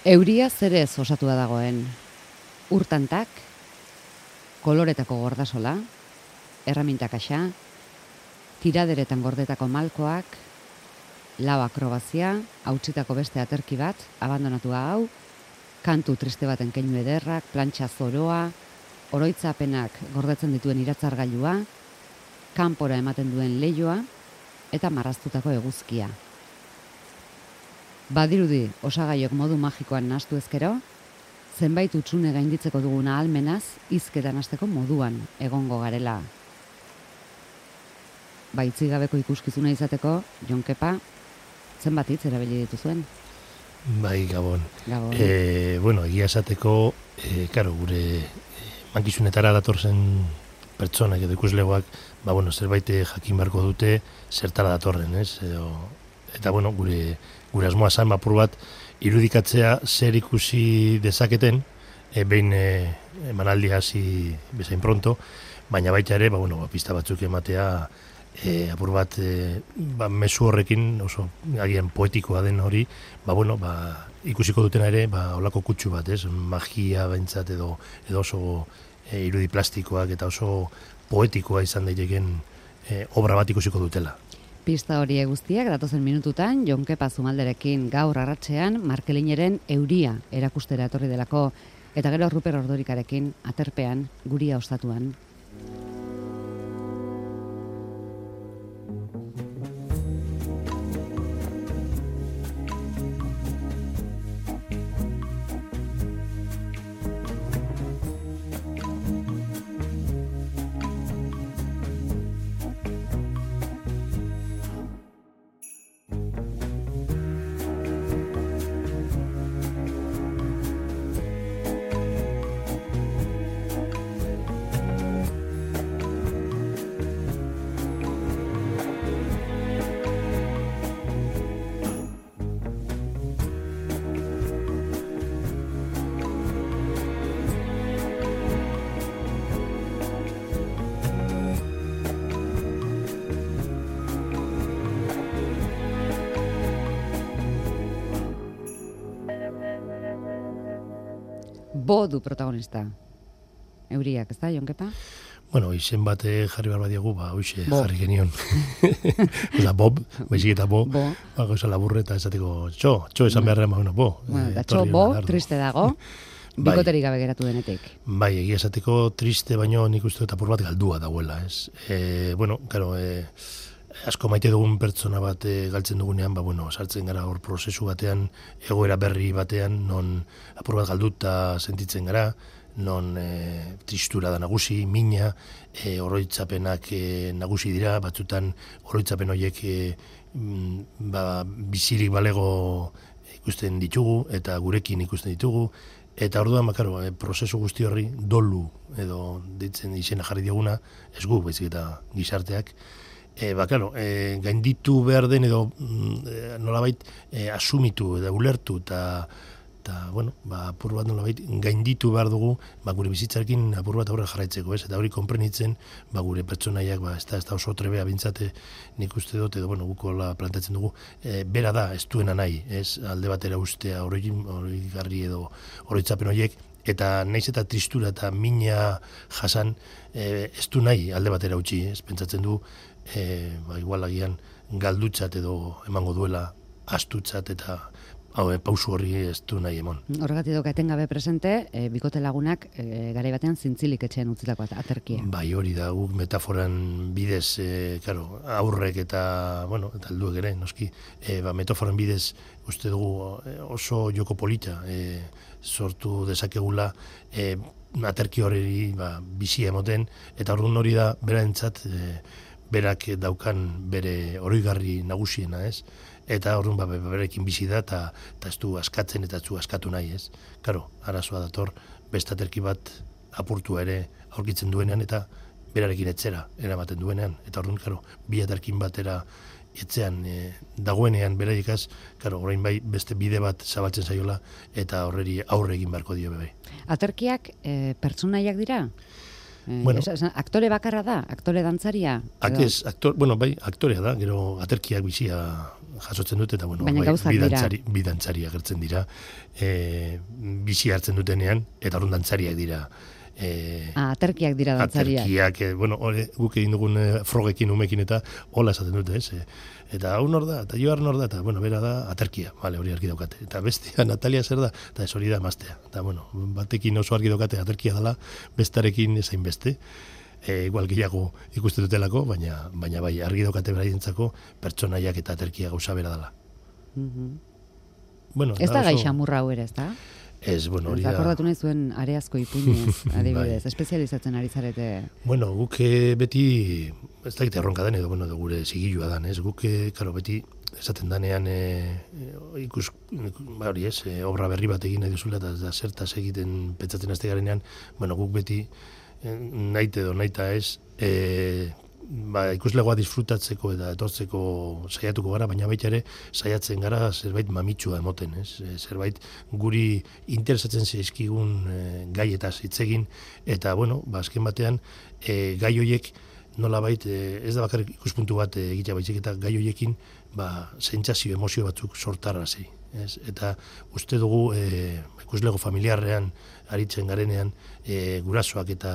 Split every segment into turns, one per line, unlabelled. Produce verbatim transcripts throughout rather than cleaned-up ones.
Euria zerez osatua dagoen. Urtantak, koloretako gordasola, erraminta kaxa, tiraderetan gordetako malkoak, lau akrobazia, hautsitako beste aterki bat, abandonatua hau, kantu triste baten keinu ederrak, plantxa zoroa, oroitzapenak gordetzen dituen iratzargailua, kanpora ematen duen leihoa, eta marraztutako eguzkia. Badirudi osagaiok modu magikoan nahastu ezkero, zenbait utxune gainditzeko duguna ahalmenaz, hizketan hasteko moduan egongo garela. Baitzigabeko ikuskizuna izateko, Jon Kepa, zenbat hitz erabili dituzuen?
Bai, Gabon.
Gabon.
E, bueno, egia esateko, e, karo, gure e, mankizunetara datorzen pertsonak edo ikuslegoak, ba, bueno, zerbait jakin beharko dute, zertara datorren, ez? Edo, eta, bueno, gure, gure asmoa zan, apur bat, irudikatzea zer ikusi dezaketen, e, behin e, emanaldi hasi bezain pronto, baina baita ere, ba, bueno, ba, pista batzuk ematea, E, apur bat e, ba, mezu horrekin oso agian poetikoa den hori, ba, bueno, ba, ikusiko dutena ere ba, olako kutsu bat, ez? Magia bentsat edo, edo oso e, irudi plastikoak eta oso poetikoa izan daiteken e, obra bat ikusiko dutela.
Pista hori guztiak datozen minututan Jon Kepa Zumalderekin gaur arratsean Markelineren Euria erakustera etorri delako, eta gero Ruper Ordorikarekin aterpean Guria ostatuan. Bo du protagonista. Euriak, ez da, Jon Kepa?
Bueno, izen bate jarri behar badiagu, ba, hoxe jarri genion. Oza, Bob, baizik eta Bo,
Bo.
Ba, goza laburre eta esateko, txo, txo esan beharrean, ba, bueno, Bo.
Bueno, da,
eh,
txo,
etorri
Bo,
Leonardo.
triste dago,
Bai.
bikoterik gabe geratu denetik.
Bai, egia esateko triste, baino nik uste dut apur bat galdua dagoela, ez? E, bueno, karo, e, asko maite dugun pertsona bat e, galtzen dugunean, ba, bueno, sartzen gara hor prozesu batean, egoera berri batean, non apur bat galduta sentitzen gara, non e, tristura da nagusi, mina, e, oroitzapenak e, nagusi dira, batzutan oroitzapen horiek e, mm, ba, bizirik balego ikusten ditugu, eta gurekin ikusten ditugu, eta orduan, bakaro, e, prozesu guzti horri dolu, edo ditzen izena jarri dioguna, ez gu, baizik eta gizarteak, E, ba, claro, e, gainditu behar den edo mm, nolabait e, asumitu edo ulertu eta eta, bueno, ba, apur bat nolabait gainditu behar dugu ba, gure bizitzarekin apur bat aurre jarraitzeko, ez? Eta hori konprenitzen ba, gure pertsonaiak ba, ez da, ez da oso trebea bintzate nik uste dut edo, bueno, gukola plantatzen dugu, e, bera da, ez duena nahi, ez? Alde batera ustea hori garri edo oroitzapen horiek, eta naiz eta tristura eta mina jasan e, ez du nahi alde batera utzi, ez? Pentsatzen du E, ba, igual agian galdutzat edo emango duela astutzat eta hau, e, pausu horri ez du nahi emon.
Horregatik doka etengabe presente, e, bikote lagunak e, garai batean zintzilik etxean utzitako aterkia.
Bai, hori da, guk metaforan bidez, e, claro, aurrek eta, bueno, eta alduek ere, noski, e, ba, metaforan bidez uste dugu e, oso joko polita e, sortu dezakegula e, aterki hori ba, bizia emoten, eta orduan hori da beraentzat e, berak daukan bere oroigarri nagusiena, ez? Eta orduan ba, berekin bizi da eta ez du askatzen eta ez du askatu nahi, ez? Karo, arazoa dator, beste aterki bat apurtua ere aurkitzen duenean eta berarekin etzera eramaten duenean. Eta orduan, karo, bi aterkin batera etzean e, dagoenean beraikaz, karo, orain bai beste bide bat zabaltzen zaiola eta horreri aurre egin beharko dio bai.
Aterkiak e, pertsonaiak dira? Eh,
Bueno.
es, es, aktore bakarra da, aktore dantzaria?
Akez, aktor, bueno, bai, aktorea da, gero aterkiak bizia jasotzen dute, eta bueno,
Baina
bai,
gauzak dira.
bidantzari, bidantzari agertzen dira, e, bizi hartzen dutenean, eta orduan dantzariak dira. E,
ah, aterkiak dira dantzariak.
Aterkiak, e, bueno, ore, guk egin dugun e, frogekin, umekin, eta hola esaten dute, ez? E, eta hau nor da, eta joar nor da, eta bueno, bera da aterkia, vale, hori argi daukate. Eta bestia, Natalia zer da, eta ez hori da maztea. Eta bueno, batekin oso argi daukate aterkia dela, bestarekin ezain beste. E, igual gehiago ikuste dutelako, baina, baina bai, argi daukate beraientzako pertsonaiak eta aterkia gauza bera dela.
Mm-hmm.
Bueno,
ez da
oso...
gai xamurra hau ere, ez da?
Ez, bueno, hori da...
Akordatu nahi zuen areazko ipuinez, adibidez,
bai.
espezializatzen ari zarete.
Bueno, guk beti, ez da egite erronka den, edo bueno, gure zigilua dan, ez? Guk, karo, beti esaten danean e, ikus, ba hori ez, e, obra berri bat egin nahi duzula, eta zertaz egiten pentsatzen azte garenean, bueno, guk beti naite edo naita ez, e, ba, ikuslegoa disfrutatzeko eta etortzeko saiatuko gara, baina baita ere saiatzen gara zerbait mamitsua emoten, ez? E, zerbait guri interesatzen zaizkigun e, gaietaz hitz egin, eta bueno, ba, azken batean e, gai hoiek nolabait e, ez da bakarrik ikuspuntu bat e, egitea baizik, eta gai hoiekin ba, sentsazio, emozio batzuk sortarrazi. Ez? Eta uste dugu e, ikuslego familiarrean aritzen garenean e, gurasoak eta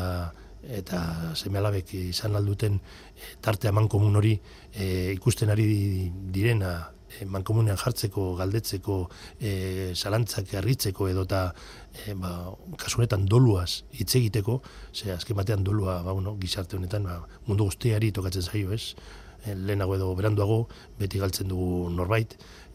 eta seme-alabek izan alduten e, tarte mankomun hori e, ikusten ari direna e, mankomunean jartzeko, galdetzeko, e, zalantzak harritzeko edo eta e, ba, kasunetan doluaz hitz egiteko, ze azken batean dolua ba, bueno, gizarte honetan ba, mundu guztiari tokatzen zaio, ez? E, lehenago edo beranduago beti galtzen dugu norbait,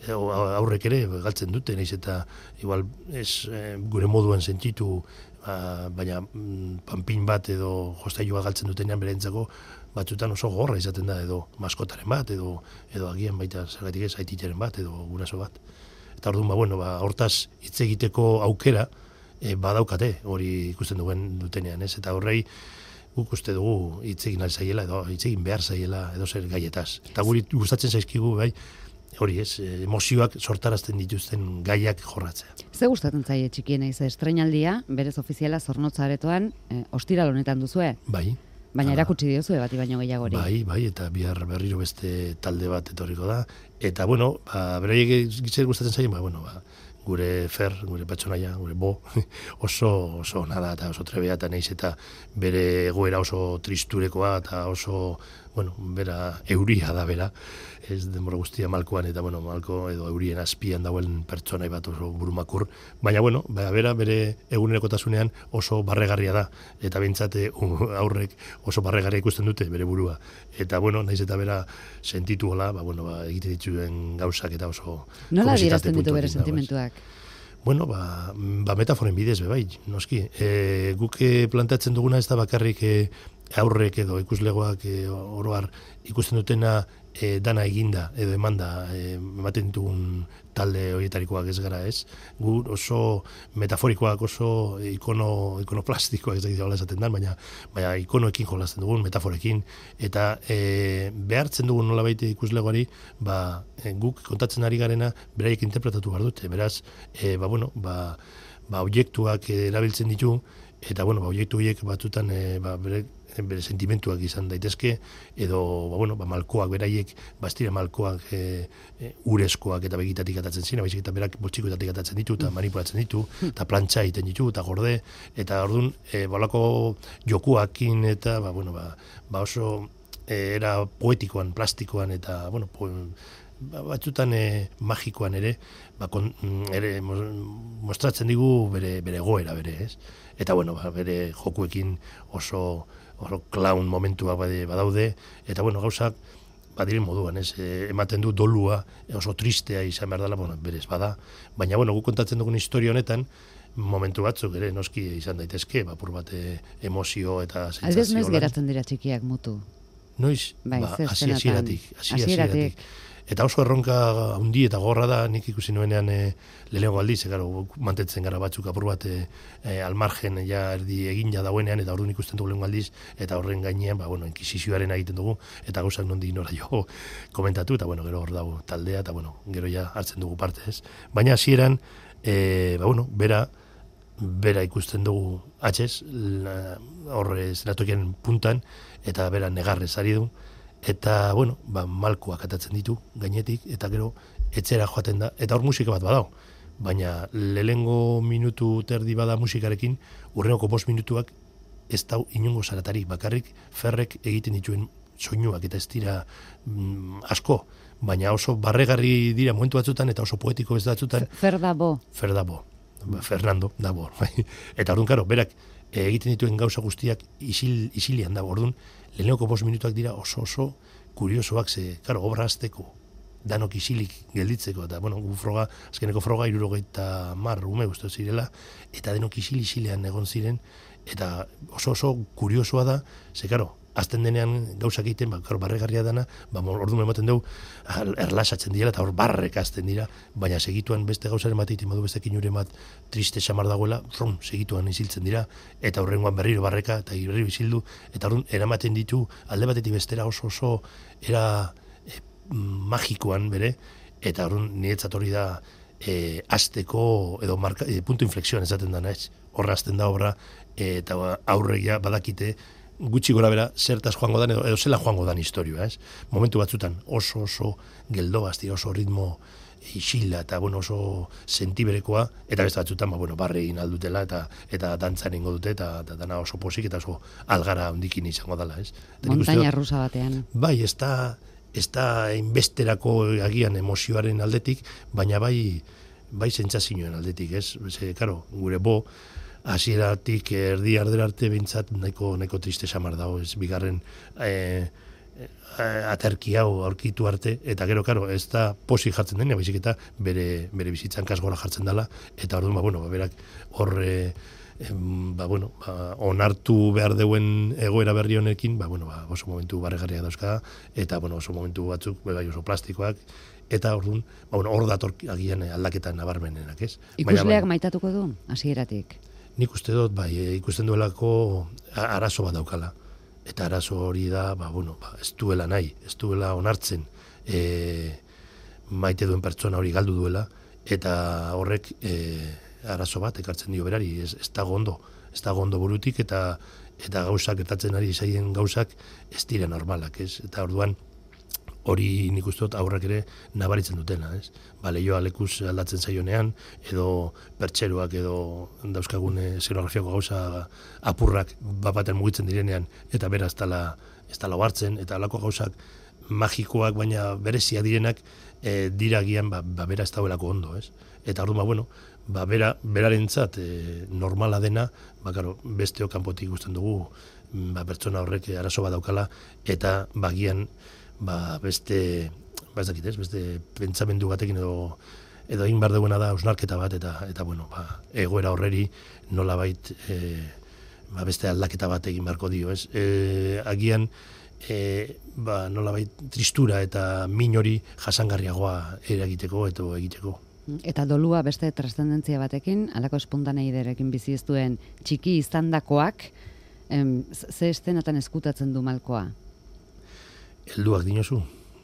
aurrek ere galtzen dute, naiz eta igual ez e, gure moduan sentitu, ba, baina mm, panpin bat edo jostailua galtzen dutenean berentzako batzutan oso gorra izaten da, edo maskotaren bat, edo edo agian baita zergatik ez aititaren bat, edo guraso bat. Eta orduan, ba, bueno, ba, hortaz hitz egiteko aukera e, badaukate hori ikusten duen dutenean, ez? Eta horrei guk uste dugu hitz egin ahal zaiela, edo hitz egin behar zaiela, edo zer gaietaz. Eta guri gustatzen zaizkigu, bai, hori ez, emozioak sortarazten dituzten gaiak jorratzea.
Ze gustatzen zaie txikien eiz, estreinaldia, berez ofiziala Zornotza Aretoan, eh, ostiral honetan duzue?
Bai.
Baina
Hala.
erakutsi diozue bati baino gehiagori.
Bai, bai, eta bihar berriro beste talde bat etorriko da. Eta, bueno, ba, beraiek zer gustatzen zaien, ba, bueno, ba, gure Fer, gure pertsonaia, gure Bo, oso, oso nada eta oso trebea eta naiz eta bere egoera oso tristurekoa eta oso, bueno, bera euria da bera, ez denbora guztia malkoan eta, bueno, malko edo eurien azpian dauen pertsonai bat oso burumakur, baina, bueno, bera bere egunerokotasunean oso barregarria da, eta bentsate aurrek oso barregarria ikusten dute bere burua, eta, bueno, naiz eta bera sentitu hola, ba, bueno, ba, egite dituen gauzak eta oso...
Nola adierazten ditu bere sentimentuak?
Bueno, ba, ba metaforen bidez, be, bai, noski. E, guk planteatzen duguna ez da bakarrik e, aurrek edo ikuslegoak e, oroar ikusten dutena e, dana eginda edo emanda e, ematen ditugun talde horietarikoak ez gara, ez? Gu oso metaforikoak, oso ikono, ikonoplastikoak ez da gizabala esaten dan, baina, baina ikonoekin jolasten dugun, metaforekin, eta e, behartzen dugun nola baite ikuslegoari, ba, e, guk kontatzen ari garena beraiek interpretatu behar dute, beraz, e, ba, bueno, ba, ba, obiektuak erabiltzen ditu, eta, bueno, ba, obiektu horiek batzutan e, ba, bere, bere sentimentuak izan daitezke, edo, ba, bueno, ba, malkoak beraiek, bastira malkoak e, e, urezkoak eta begitatik atatzen zina, baizik eta berak boltsikoetatik atatzen ditu, eta manipulatzen ditu, eta plantxa egiten ditu, eta gorde, eta orduan, e, balako jokuakin, eta, ba, bueno, ba, ba oso e, era poetikoan, plastikoan, eta, bueno, po, ba, batzutan e, magikoan ere, ba, kon, ere mostratzen digu bere, bere goera, bere, ez? Eta, bueno, ba, bere jokuekin oso oso clown momentua badaude, eta, bueno, gauzak badiren moduan, ez, e, ematen du dolua, oso tristea izan behar dela, bueno, berez bada, baina, bueno, gu kontatzen dugun historia honetan, momentu batzuk ere noski izan daitezke, bapur bat e, emozio eta sentsazio.
Aldez noiz geratzen dira txikiak mutu?
Noiz,
bai,
ba, hasi hasieratik, hasi hasieratik. Eta oso erronka handi eta gorra da, nik ikusi nuenean e, lehenengo aldiz, e, garo, mantentzen gara batzuk apur bat e, e, almargen ja erdi egin ja dauenean, eta orduan ikusten dugu lehenengo aldiz, eta horren gainean, ba, bueno, inkisizioaren egiten dugu, eta gauzak nondik nora jo komentatu, eta bueno, gero hor dago taldea, eta bueno, gero ja hartzen dugu parte, ez? Baina hasieran, e, ba, bueno, bera, bera ikusten dugu atxez, horre zenatokien puntan, eta bera negarrez ari du, eta, bueno, ba, malkoak atatzen ditu, gainetik, eta gero, etxera joaten da, eta hor musika bat badao, baina lehengo minutu terdi bada musikarekin, urrenoko bost minutuak ez dau inongo zaratari, bakarrik ferrek egiten dituen soinuak, eta ez dira mm, asko, baina oso barregarri dira momentu batzutan, eta oso poetiko ez batzutan.
Fer da bo.
Fer da bo. Fernando, da bo. Eta orduan, karo, berak e, egiten dituen gauza guztiak isil, isilian da, orduan, lehenoko bost minutuak dira oso oso kuriosoak, ze, karo, obra azteko, danok isilik gelditzeko, eta, bueno, gu froga, azkeneko froga, irurogeita mar, ume guztu zirela, eta denok isil isilean egon ziren, eta oso oso kuriosoa da, ze, karo, azten denean gauzak egiten, ba, karo, barregarria dana, ba, orduan ematen dugu, erlasatzen dira, eta hor barrek azten dira, baina segituan beste gauzaren bat egiten badu, beste kinure bat triste xamar dagoela, rum, segituan iziltzen dira, eta horrengoan berriro barreka, eta berriro izildu, eta orduan eramaten ditu, alde batetik bestera oso oso, era e, magikoan bere, eta orduan niretzat hori da, e, azteko, edo marka, e, punto inflexioan ezaten dana, ez, horra azten da obra, e, eta aurregia badakite, gutxi gora bera, zertaz joango dan, edo, edo zela joango dan historioa, ez? Momentu batzutan oso oso geldo basti, oso ritmo isila, eta bueno, oso sentiberekoa, eta beste batzutan, ba, bueno, barre egin aldutela, eta eta dantzan ingo dute, eta, eta dana oso posik, eta oso algara hondikin izango dela, ez?
Montaña rusa batean.
Bai, ez da, ez da inbesterako agian emozioaren aldetik, baina bai, bai sentsazioen aldetik, ez? Ze, karo, gure bo, hasieratik erdi ardera arte behintzat nahiko, nahiko triste samar dago, ez bigarren e, e, aterki hau aurkitu arte, eta gero, karo, ez da posi jartzen dena, baizik eta bere, bere bizitzan kasgora jartzen dela, eta orduan, ba, bueno, ba, berak hor, e, ba, bueno, ba, onartu behar deuen egoera berri honekin, ba, bueno, ba, oso momentu barregarria dauzka, eta, bueno, oso momentu batzuk, bai, oso plastikoak, eta orduan, ba, bueno, hor dator agian aldaketan nabarmenenak, ez?
Ikusleak maitatuko du, hasieratik.
Nik uste dut, bai, ikusten duelako arazo bat daukala. Eta arazo hori da, ba, bueno, ba, ez duela nahi, ez duela onartzen e, maite duen pertsona hori galdu duela, eta horrek e, arazo bat ekartzen dio berari, ez, ez dago ondo, ez dago ondo burutik, eta eta gauzak, gertatzen ari zaien gauzak ez dira normalak, ez? Eta orduan, hori nik uste dut aurrak ere nabaritzen dutena, ez? Ba, lehioa lekuz aldatzen zaionean, edo pertseroak edo dauzkagun xenografiako gauza apurrak bapaten mugitzen direnean, eta bera ez dala, ez dala hartzen, eta alako gauzak magikoak, baina berezia direnak, e, diragian, ba, ba, bera ez dauelako ondo, ez? Eta orduan, ba, bueno, ba, bera, berarentzat e, normala dena, ba, karo, besteo kanpotik ikusten dugu, ba, pertsona horrek arazo bat daukala, eta bagian, ba, beste, ba, ez dakit ez, beste pentsamendu batekin edo edo egin behar duguna da ausnarketa bat, eta, eta bueno, ba, egoera horreri nolabait e, ba, beste aldaketa bat egin beharko dio, ez? E, agian, e, ba, nolabait tristura eta min hori jasangarriagoa eragiteko eta egiteko.
Eta dolua beste transcendentzia batekin, alako espontaneiderekin bizi ez duen txiki izandakoak, em, ze estenatan eskutatzen du malkoa?
Helduak dinozu.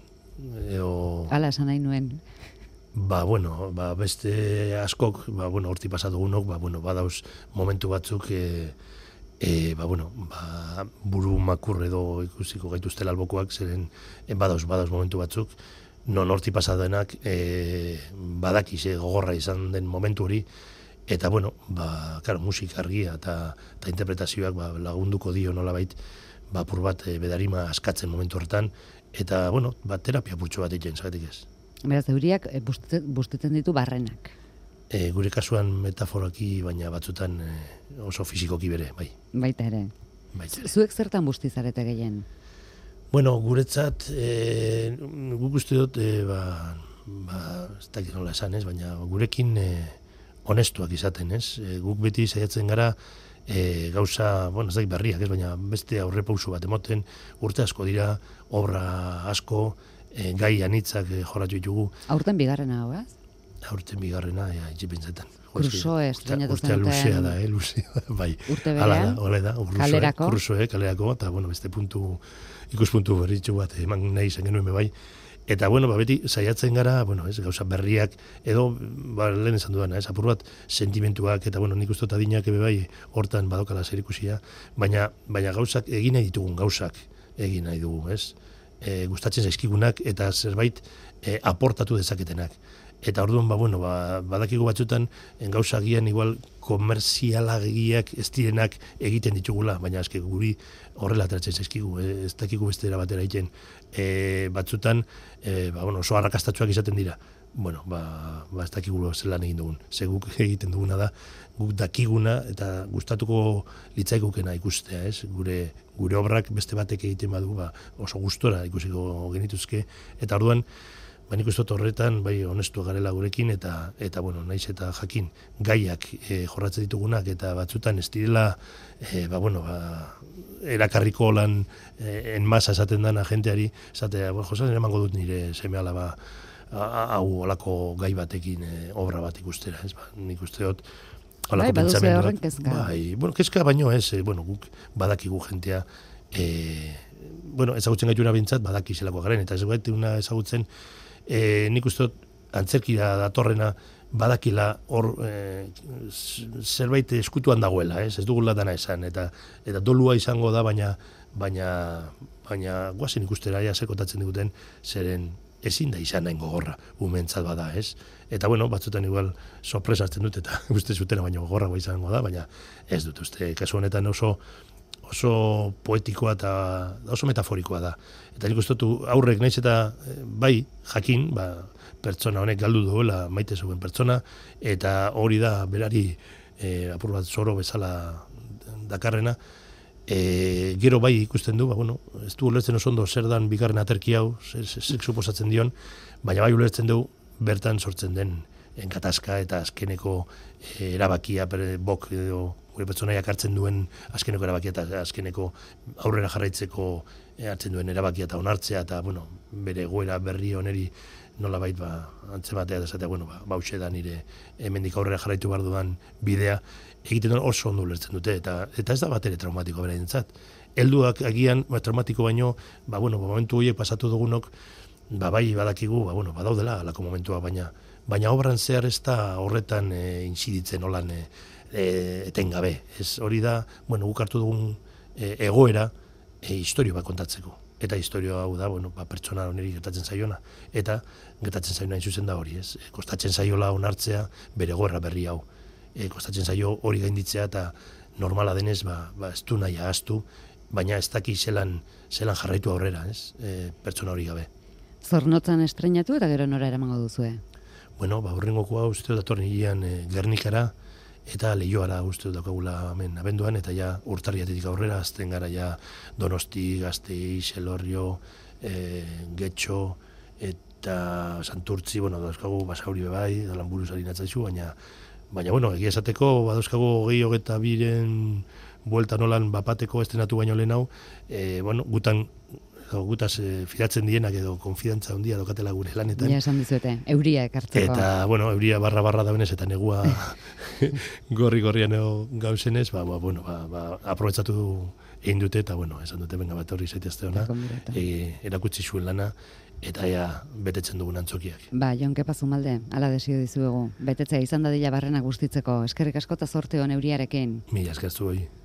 Eo...
Hala esan nahi nuen.
Ba, bueno, ba, beste askok, ba, bueno, horti pasatugunok, ba, bueno, badauz momentu batzuk, e, e, ba, bueno, ba, buru makur edo ikusiko gaituztela albokoak, zeren e, badauz, badauz momentu batzuk, non horti pasadenak e, badakiz, e, gogorra izan den momentu hori, eta, bueno, ba, karo, musik argia eta, eta interpretazioak ba, lagunduko dio nolabait, ba, pur bat e, bedarima askatzen momentu hortan, eta, bueno, ba, terapia putxo bat egiten, zagatik ez.
Beraz, euriak e, bustitzen ditu barrenak.
E, gure kasuan metaforaki, baina batzutan e, oso fizikoki bere, bai.
Baita ere.
Baita ere.
Zuek zertan bustizarete gehien?
Bueno, guretzat, e, guk uste dut, e, ba, ba, ez dakit nola esan ez, baina gurekin e, honestuak izaten ez. E, guk beti saiatzen gara, E, gauza, bueno, ez daik berriak, ez, baina beste aurrepauso bat emoten, urte asko dira, obra asko, e, gai anitzak e, jorratu ditugu.
Aurten bigarrena hau, ez?
Aurten bigarrena, ja, itxipintzetan.
Crusoe, estrenatu zenuten.
Urtea luzea da, eh, luzea, bai.
Urte berean,
da, da,
kalerako.
Crusoe, kalerako, eta, bueno, beste puntu, ikuspuntu berritxu bat, eman nahi zen genuen bai. Eta, bueno, ba, beti saiatzen gara, bueno, ez, gauza berriak, edo, ba, lehen esan duana, ez, apur bat, sentimentuak, eta, bueno, nik uste dut adinak ebe bai, hortan badokala zer ikusia, baina, baina gauzak, egin nahi ditugun gauzak, egin nahi dugu, ez, e, gustatzen zaizkigunak, eta zerbait e, aportatu dezaketenak. Eta orduan, ba, bueno, ba, badakigu batzutan, gauza agian igual komerzialagiak ez direnak egiten ditugula, baina eske guri horrela ateratzen zaizkigu, eh, ez dakigu beste era batera egiten. E, batzutan, e, ba, bueno, oso arrakastatsuak izaten dira. Bueno, ba, ba ez dakigu zelan egin dugun. Ze guk egiten duguna da, guk dakiguna eta gustatuko litzaigukena ikustea, ez? Gure gure obrak beste batek egiten badu, ba, oso gustora ikusiko genituzke. Eta orduan, ba, nik uste dut horretan, bai, honestu garela gurekin, eta, eta bueno, naiz eta jakin, gaiak e, jorratzen ditugunak, eta batzutan ez direla, e, ba, bueno, ba, erakarriko lan e, enmasa esaten dana jenteari, esatea, ba, josan eramango dut nire seme alaba, hau olako gai batekin e, obra bat ikustera, ez, ba, nik uste dut,
bai, baduze horren kezka.
Bai, bueno, kezka baino ez, e, bueno, guk badakigu jentea, e, bueno, ezagutzen gaituna bintzat, badaki zelako garen, eta ez gaituna ezagutzen, E, nik uste dut antzerkira datorrena badakila hor e, zerbait eskutuan dagoela, ez, ez dugula dana esan, eta eta dolua izango da, baina baina baina guazen ikustera ja sekotatzen diguten, zeren ezin da izan nahi gogorra, umentzat bada, ez? Eta bueno, batzutan igual sorpresa hartzen dut, eta uste zutena baina gogorra izango da, baina ez dut uste, kasu honetan oso oso poetikoa eta oso metaforikoa da. Eta nik uste dut aurrek naiz eta bai jakin, ba, pertsona honek galdu duela maite zuen pertsona, eta hori da berari e, apur bat zoro bezala dakarrena, e, gero bai ikusten du, ba, bueno, ez du ulertzen oso ondo zer dan bigarren aterki hau, zer, zer suposatzen dion, baina bai ulertzen du bertan sortzen den enkatazka eta azkeneko e, erabakia per, bok edo gure pertsonaiak hartzen duen azkeneko erabakia eta azkeneko aurrera jarraitzeko e, hartzen duen erabakia eta onartzea eta bueno, bere egoera berri oneri nolabait ba antzematea da esatea, bueno, ba bauxe da nire hemendik aurrera jarraitu behar dudan bidea egiten duen oso ondo ulertzen dute eta eta ez da batere traumatiko beraientzat. Helduak agian ba, traumatiko baino, ba bueno, ba, momentu horiek pasatu dugunok ba bai badakigu, ba bueno, badaudela halako momentua, baina baina obran zehar ez da horretan e, insiditzen holan e, e, etengabe. Ez hori da, bueno, guk hartu dugun e, egoera e, historio bat kontatzeko. Eta historia hau da, bueno, ba, pertsona honeri gertatzen zaiona. Eta gertatzen zaiona hain zuzen da hori, ez? E, kostatzen zaiola onartzea bere egoera berri hau. E, kostatzen zaio hori gainditzea eta normala denez, ba, ba ez du nahi ahaztu, baina ez daki zelan, zelan jarraitu aurrera, ez? E, pertsona hori gabe.
Zornotzan estrenatu eta gero nora eramango duzue?
Bueno, ba, horrengokoa uste datorren hilean e, Gernikara eta Leioara uste daukagula hemen abenduan, eta ja urtarriatetik aurrera azten gara ja Donosti, Gasteiz, Elorrio, e, Getxo eta Santurtzi, bueno, dauzkagu Basauri bebai, dalan buruz harinatzaizu, baina, baina, bueno, egia esateko, badauzkagu gehi hogeta biren buelta nolan bapateko estrenatu baino lehen hau, e, bueno, gutan gutaz e, fidatzen dienak edo konfidantza handia dokatela gure lanetan.
Ja, esan dizuete, euria ekartzeko.
Eta, bueno, euria barra-barra da benez, eta negua gorri-gorrian gauzenez, ba, ba, bueno, ba, ba, aprobetsatu egin dute, eta, bueno, esan dute, benga bat horri zaitezte hona, e, erakutsi zuen lana, eta ja, betetzen dugun antzokiak.
Ba, Jon Kepa Zumalde, ala desio dizuegu, betetzea izan dadila barrena gustitzeko, eskerrik asko eta zorte hon euriarekin.
Mila eskertu hori.